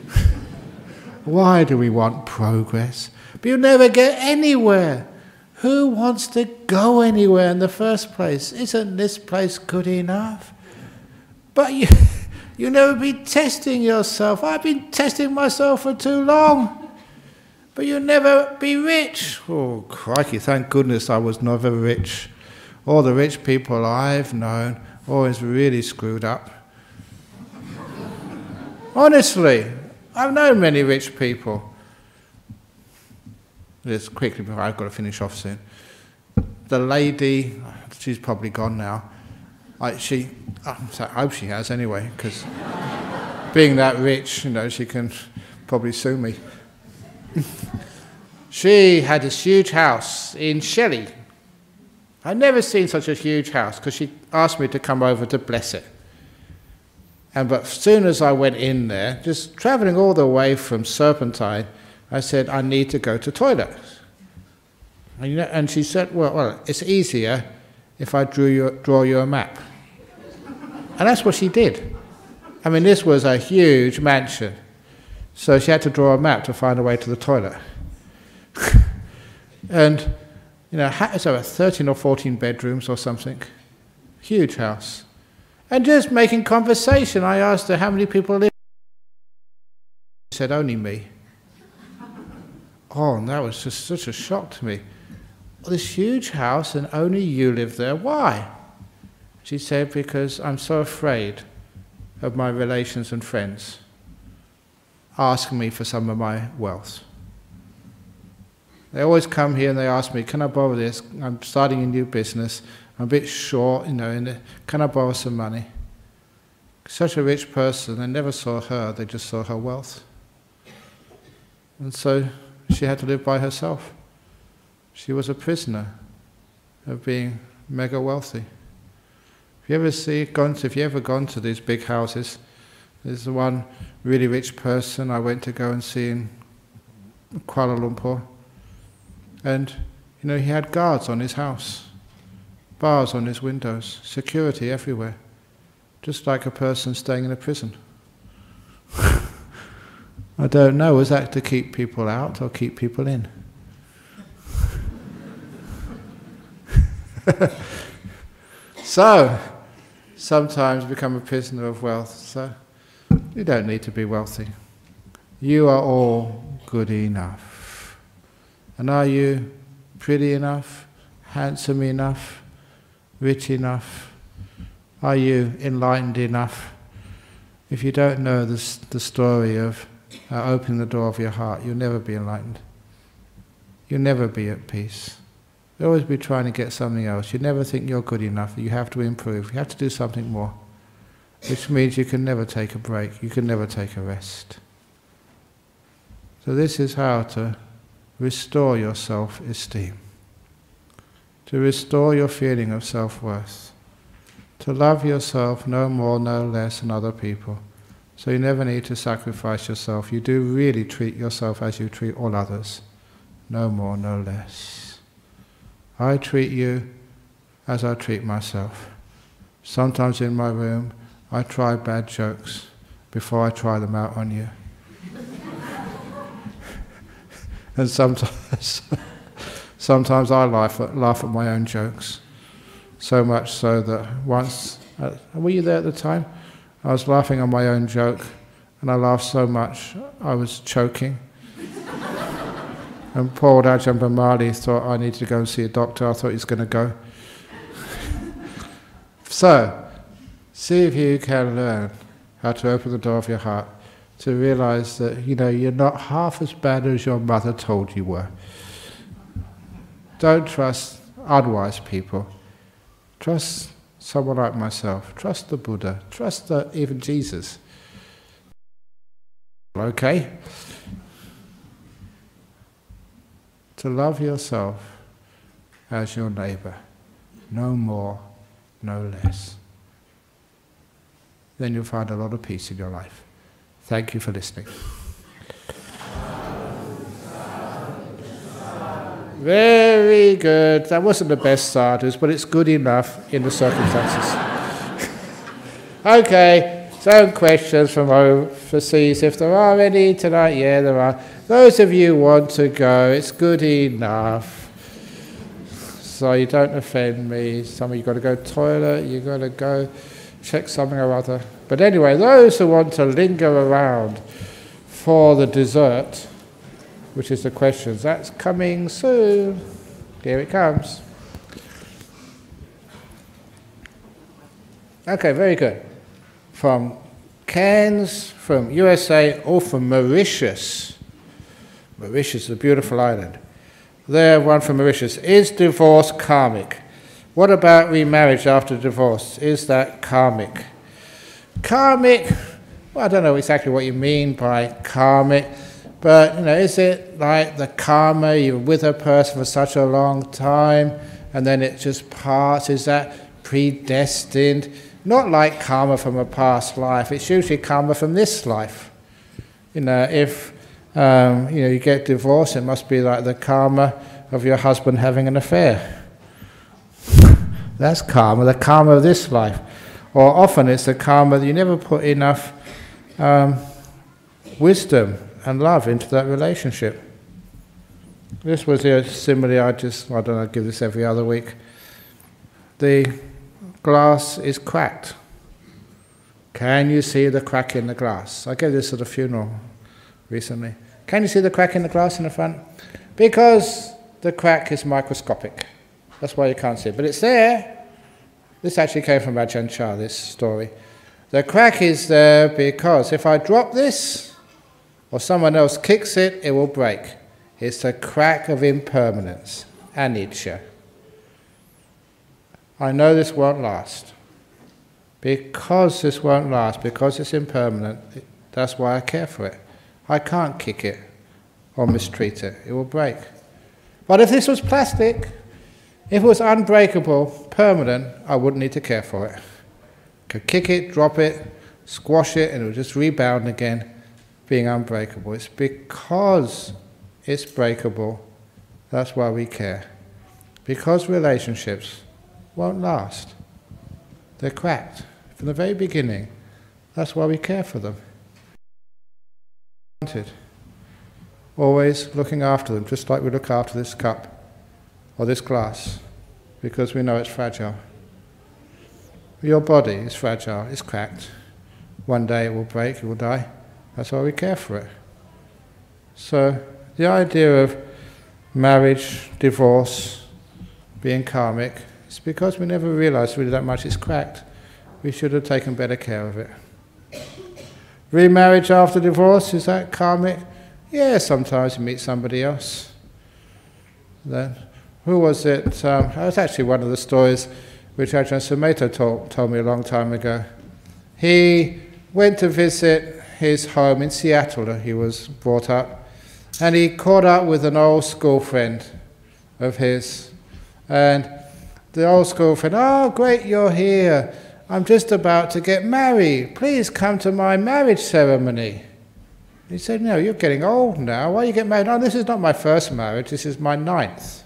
Why do we want progress? But you'll never get anywhere. Who wants to go anywhere in the first place? Isn't this place good enough? But you'll never be testing yourself. I've been testing myself for too long. But you'll never be rich. Oh, crikey, thank goodness I was never rich. All the rich people I've known always really screwed up. Honestly, I've known many rich people. Just quickly, before I've got to finish off soon. The lady, she's probably gone now. I hope she has anyway, because being that rich, she can probably sue me. She had this huge house in Shelley. I'd never seen such a huge house, because she asked me to come over to bless it. But as soon as I went in there, just travelling all the way from Serpentine, I said, I need to go to toilet. And she said, well, it's easier if I draw you a map. And that's what she did. I mean, this was a huge mansion. So she had to draw a map to find a way to the toilet. And, it's over 13 or 14 bedrooms or something. Huge house. And just making conversation, I asked her how many people live. She said, only me. Oh, and that was just such a shock to me. Well, this huge house and only you live there. Why? She said, because I'm so afraid of my relations and friends asking me for some of my wealth. They always come here and they ask me, can I borrow this? I'm starting a new business. I'm a bit short, can I borrow some money? Such a rich person, they never saw her, they just saw her wealth. And so she had to live by herself. She was a prisoner of being mega wealthy. If you ever gone to these big houses, there's one really rich person I went to go and see in Kuala Lumpur. And, he had guards on his house. Bars on his windows, security everywhere, just like a person staying in a prison. I don't know, was that to keep people out or keep people in? So, sometimes become a prisoner of wealth. So, you don't need to be wealthy. You are all good enough. And are you pretty enough, handsome enough, rich enough? Are you enlightened enough? If you don't know the story of opening the door of your heart, you'll never be enlightened. You'll never be at peace. You'll always be trying to get something else. You never think you're good enough. You have to improve. You have to do something more. Which means you can never take a break. You can never take a rest. So this is how to restore your self-esteem. To restore your feeling of self-worth. To love yourself no more, no less than other people. So you never need to sacrifice yourself. You do really treat yourself as you treat all others. No more, no less. I treat you as I treat myself. Sometimes in my room, I try bad jokes before I try them out on you. And sometimes I laugh at my own jokes. So much so that once, were you there at the time? I was laughing on my own joke, and I laughed so much I was choking. And poor Ajahn Brahmali thought I needed to go and see a doctor. I thought he was going to go. So, see if you can learn how to open the door of your heart to realize that, you're not half as bad as your mother told you were. Don't trust unwise people. Trust someone like myself. Trust the Buddha. Trust even Jesus. Okay? To love yourself as your neighbour. No more, no less. Then you'll find a lot of peace in your life. Thank you for listening. Very good. That wasn't the best sadhus, but it's good enough in the circumstances. Okay, some questions from overseas. If there are any tonight, yeah, there are. Those of you who want to go, it's good enough. So you don't offend me. Some of you got to go to the toilet, you got to go check something or other. But anyway, those who want to linger around for the dessert, which is the questions, that's coming soon. Here it comes. Okay, very good. From Cairns, from USA, or from Mauritius. Mauritius is a beautiful island. There, one from Mauritius. Is divorce karmic? What about remarriage after divorce? Is that karmic? Karmic, well, I don't know exactly what you mean by karmic, but is it like the karma, you're with a person for such a long time and then it just parts? Is that predestined? Not like karma from a past life. It's usually karma from this life. If you get divorced, it must be like the karma of your husband having an affair. That's karma, the karma of this life. Or often it's the karma that you never put enough wisdom and love into that relationship. This was a simile I don't know, I give this every other week. The glass is cracked. Can you see the crack in the glass? I gave this at a funeral recently. Can you see the crack in the glass in the front? Because the crack is microscopic. That's why you can't see it. But it's there. This actually came from Ajahn Chah, this story. The crack is there because if I drop this, or someone else kicks it, it will break. It's the crack of impermanence, anicca. I know this won't last. Because this won't last, because it's impermanent, that's why I care for it. I can't kick it or mistreat it. It will break. But if this was plastic, if it was unbreakable, permanent, I wouldn't need to care for it. I could kick it, drop it, squash it, and it would just rebound again, being unbreakable. It's because it's breakable, that's why we care. Because relationships won't last. They're cracked. From the very beginning, that's why we care for them. Always looking after them, just like we look after this cup or this glass, because we know it's fragile. Your body is fragile, it's cracked. One day it will break, it will die. That's why we care for it. So the idea of marriage, divorce, being karmic, is because we never realised really that much it's cracked. We should have taken better care of it. Remarriage after divorce, is that karmic? Yeah, sometimes you meet somebody else. Then, who was it? That was actually one of the stories which Ajahn Sumedho told me a long time ago. He went to visit his home in Seattle, he was brought up, and he caught up with an old school friend of his. And the old school friend, "Oh, great, you're here. I'm just about to get married. Please come to my marriage ceremony." He said, "No, you're getting old now. Why you get married?" "No, this is not my first marriage. This is my 9th.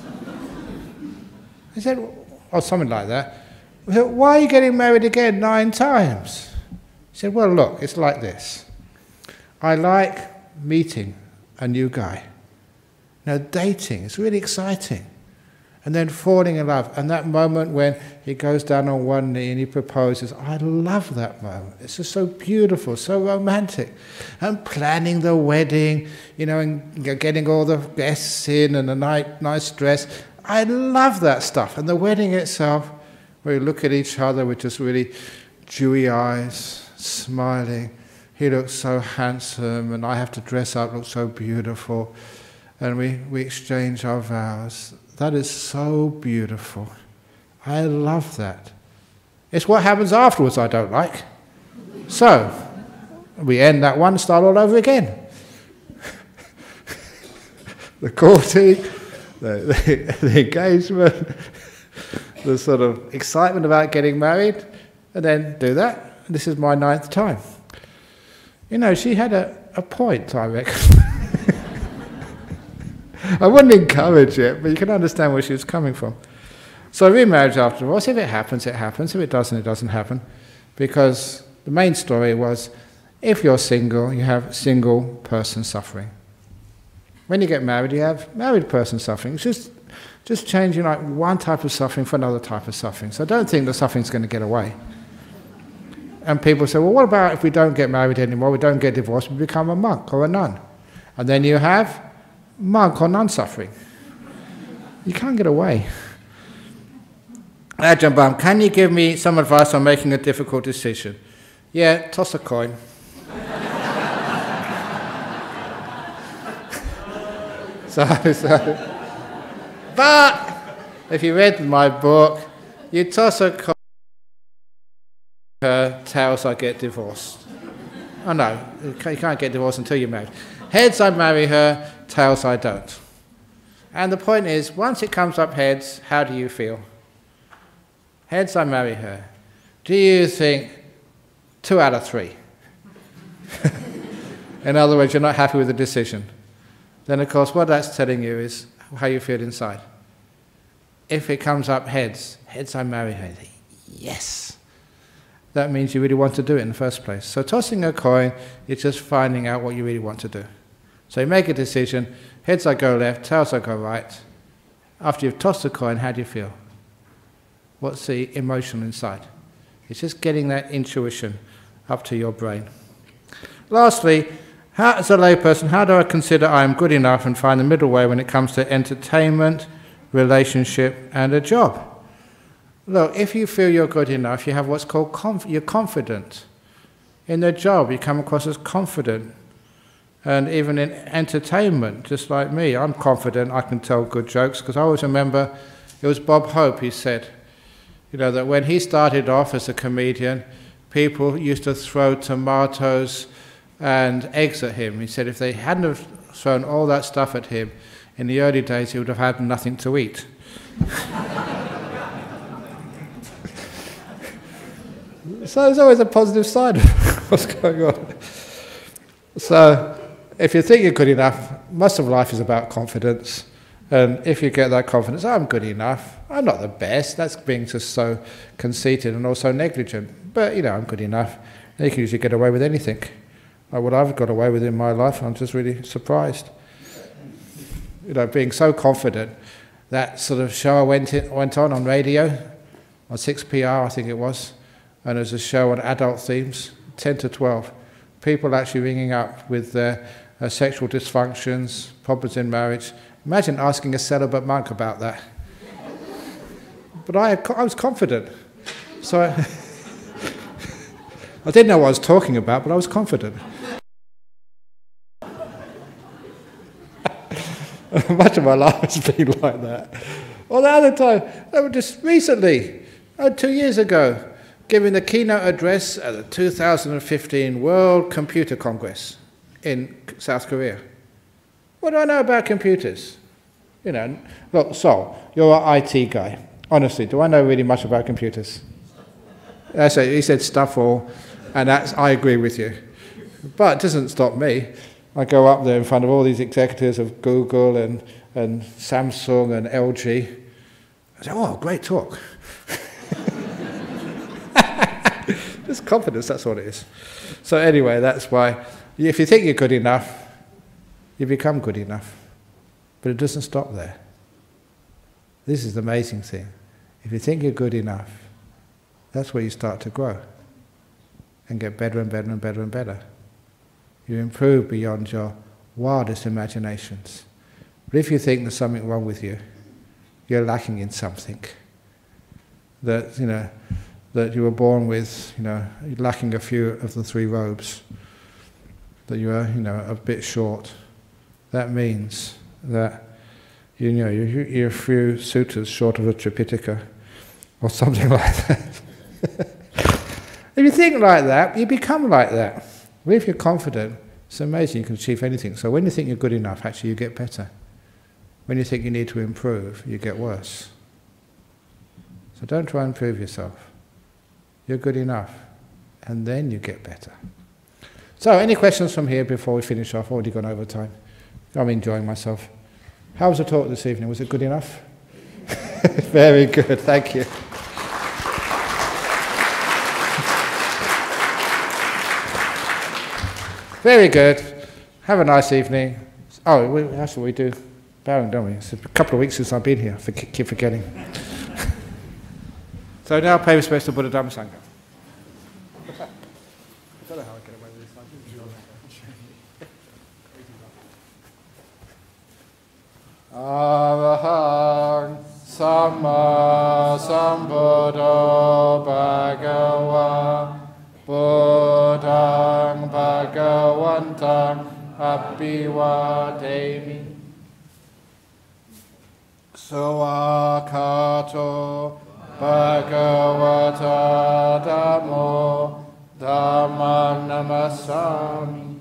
He said, or something like that. He said, "Why are you getting married again 9 times?" He said, "Well, look, it's like this. I like meeting a new guy. Now, dating is really exciting. And then falling in love. And that moment when he goes down on one knee and he proposes, I love that moment. It's just so beautiful, so romantic. And planning the wedding, and getting all the guests in and a nice dress. I love that stuff. And the wedding itself, where you look at each other with just really dewy eyes, smiling. He looks so handsome and I have to dress up, look so beautiful. and we exchange our vows. That is so beautiful. I love that. It's what happens afterwards I don't like. So, we end that one, start all over again. The courting, the engagement, the sort of excitement about getting married, and then do that. This is my 9th time. You know, she had a point, I reckon. I wouldn't encourage it, but you can understand where she was coming from. So remarriage after divorce, if it happens, it happens. If it doesn't happen. Because the main story was, if you're single, you have single person suffering. When you get married, you have married person suffering. It's just changing like one type of suffering for another type of suffering. So don't think the suffering's going to get away. And people say, well, what about if we don't get married anymore, we don't get divorced, we become a monk or a nun? And then you have monk or nun suffering. You can't get away. Ajahn Brahm, can you give me some advice on making a difficult decision? Yeah, toss a coin. But if you read my book, you toss a coin, tails, I get divorced. Oh no, you can't get divorced until you're married. Heads, I marry her, tails, I don't. And the point is, once it comes up heads, how do you feel? Heads, I marry her. Do you think 2 out of 3? In other words, you're not happy with the decision. Then, of course, what that's telling you is how you feel inside. If it comes up heads, I marry her. You think, yes. That means you really want to do it in the first place. So tossing a coin is just finding out what you really want to do. So you make a decision, heads I go left, tails I go right. After you've tossed the coin, how do you feel? What's the emotion inside? It's just getting that intuition up to your brain. Lastly, as a layperson, how do I consider I am good enough and find the middle way when it comes to entertainment, relationship, and a job? Look, if you feel you're good enough, you have what's called you're confident. In the job, you come across as confident. And even in entertainment, just like me, I'm confident I can tell good jokes, because I always remember, it was Bob Hope, he said, you know, that when he started off as a comedian, people used to throw tomatoes and eggs at him. He said if they hadn't have thrown all that stuff at him, in the early days he would have had nothing to eat. So there's always a positive side of what's going on. So if you think you're good enough, most of life is about confidence. And if you get that confidence, I'm good enough, I'm not the best, that's being just so conceited and also negligent. But, you know, I'm good enough. And you can usually get away with anything. Like what I've got away with in my life, I'm just really surprised. You know, being so confident. That sort of show I went on radio, on 6PR I think it was, and there's a show on adult themes, 10 to 12. People actually ringing up with their sexual dysfunctions, problems in marriage. Imagine asking a celibate monk about that. But I was confident. So I didn't know what I was talking about, but I was confident. Much of my life has been like that. Or the other time, just recently, 2 years ago, giving the keynote address at the 2015 World Computer Congress in South Korea. What do I know about computers? You know, look, Sol, you're an IT guy. Honestly, do I know really much about computers? He said stuff all, and I agree with you. But it doesn't stop me. I go up there in front of all these executives of Google and Samsung and LG. I say, oh, great talk. Just confidence, that's what it is. So anyway, that's why, if you think you're good enough, you become good enough. But it doesn't stop there. This is the amazing thing. If you think you're good enough, that's where you start to grow and get better and better and better and better. You improve beyond your wildest imaginations. But if you think there's something wrong with you, you're lacking in something. That, you know, that you were born with, you know, lacking a few of the 3 robes. That you are, you know, a bit short. That means that you're a few sutras short of a Tripitaka or something like that. If you think like that, you become like that. But if you're confident, it's amazing, you can achieve anything. So when you think you're good enough, actually you get better. When you think you need to improve, you get worse. So don't try and improve yourself. You're good enough. And then you get better. So, any questions from here before we finish off? Already gone over time. I'm enjoying myself. How was the talk this evening? Was it good enough? Very good, thank you. Very good. Have a nice evening. Oh, that's what we do. Bowing, don't we? It's a couple of weeks since I've been here. I keep forgetting. So now pay respects to Buddha Dhamma Sangha. I don't know how I get away with this. Arahang Samma Sambuddho Bhagava Buddhang Bhagavantang Abhivademi Suakato Bhagavata Dhammo Dhammam Namasami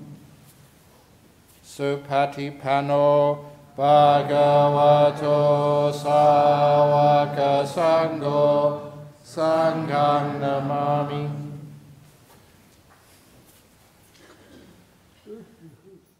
Supatipano Bhagavato Sāvaka Sangho Sanghang Namami.